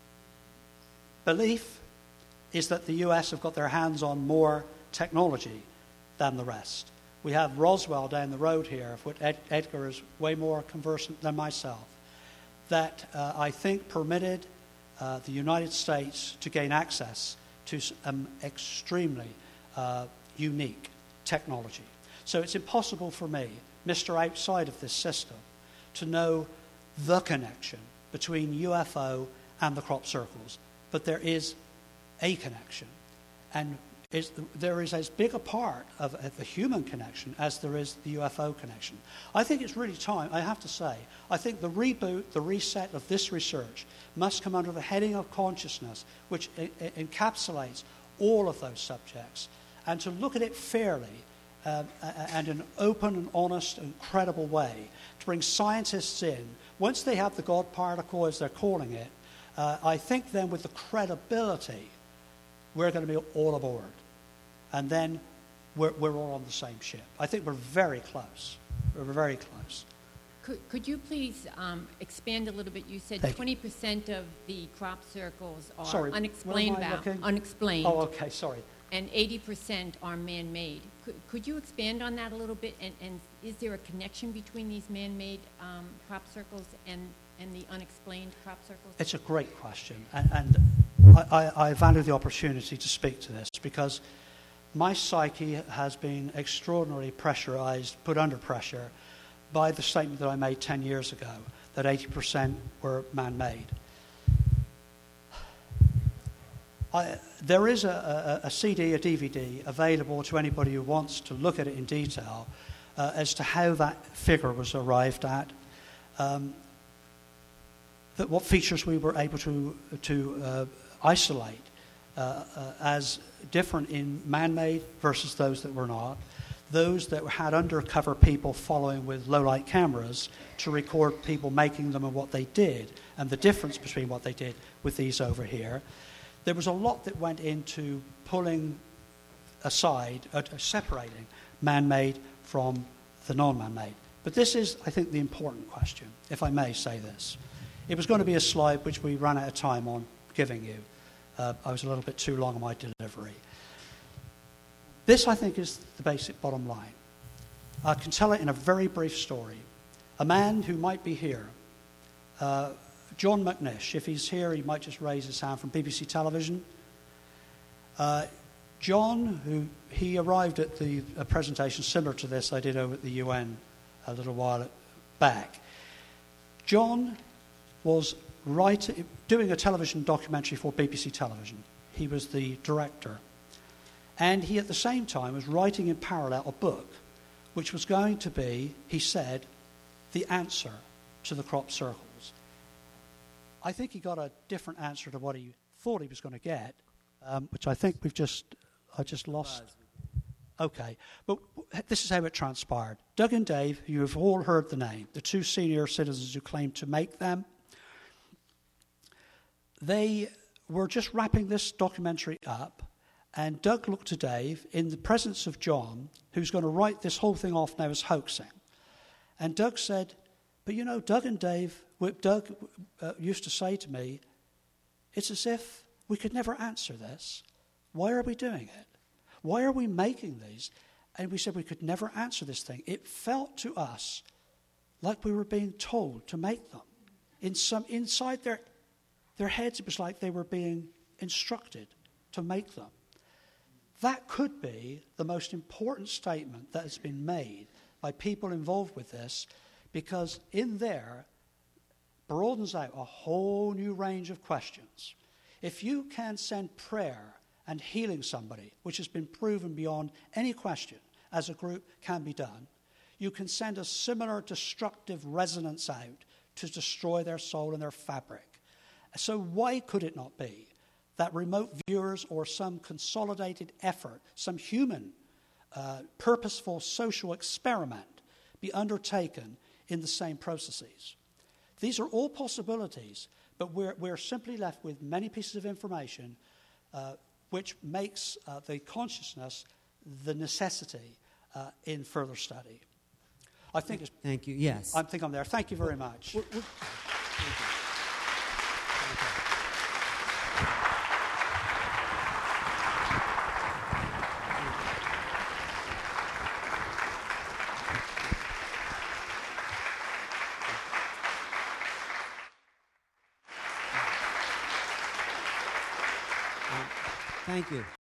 belief is that the US have got their hands on more technology than the rest. We have Roswell down the road here, of which Edgar is way more conversant than myself, that I think permitted the United States to gain access to extremely unique technology. So it's impossible for me, Mr. Outside of this system, to know the connection between UFO and the crop circles. But there is a connection. And there is as big a part of the human connection as there is the UFO connection. I think it's really time, I have to say, I think the reboot, the reset of this research must come under the heading of consciousness, which encapsulates all of those subjects, and to look at it fairly and in an open and honest and credible way, to bring scientists in. Once they have the God particle, as they're calling it, I think then with the credibility, we're going to be all aboard. And then we're all on the same ship. I think we're very close. We're very close. Could you please expand a little bit? You said 20% of the crop circles are unexplained. Unexplained. Oh, okay, sorry. And 80% are man-made. Could you expand on that a little bit? And is there a connection between these man-made crop circles and the unexplained crop circles? It's a great question, and I value the opportunity to speak to this because my psyche has been extraordinarily pressurized, put under pressure, by the statement that I made 10 years ago, that 80% were man-made. There is a CD, a DVD, available to anybody who wants to look at it in detail as to how that figure was arrived at, that what features we were able to isolate as different in man-made versus those that were not, those that had undercover people following with low-light cameras to record people making them and what they did, and the difference between what they did with these over here. There was a lot that went into pulling aside, separating man-made from the non-man-made. But this is, I think, the important question, if I may say this. It was going to be a slide which we ran out of time on giving you. I was a little bit too long on my delivery. This, I think, is the basic bottom line. I can tell it in a very brief story. A man who might be here, John McNish, if he's here, he might just raise his hand, from BBC Television. John, he arrived at a presentation similar to this I did over at the UN a little while back. John was doing a television documentary for BBC Television. He was the director. And he, at the same time, was writing in parallel a book, which was going to be, he said, the answer to the crop circles. I think he got a different answer to what he thought he was going to get, which I think I just lost. Okay, but this is how it transpired. Doug and Dave, you have all heard the name, the two senior citizens who claimed to make them. They were just wrapping this documentary up, and Doug looked to Dave in the presence of John, who's going to write this whole thing off now as hoaxing. And Doug said, but you know, Doug used to say to me, it's as if we could never answer this. Why are we doing it? Why are we making these? And we said we could never answer this thing. It felt to us like we were being told to make them. Inside their heads, it was like they were being instructed to make them. That could be the most important statement that has been made by people involved with this, because in there broadens out a whole new range of questions. If you can send prayer and healing somebody, which has been proven beyond any question as a group can be done, you can send a similar destructive resonance out to destroy their soul and their fabric. So why could it not be that remote viewers or some consolidated effort, some human, purposeful social experiment be undertaken in the same processes? These are all possibilities, but we're simply left with many pieces of information which makes the consciousness the necessity in further study. I think it's... Thank you. Yes. I think I'm there. Thank you very much. Thank you. Thank you.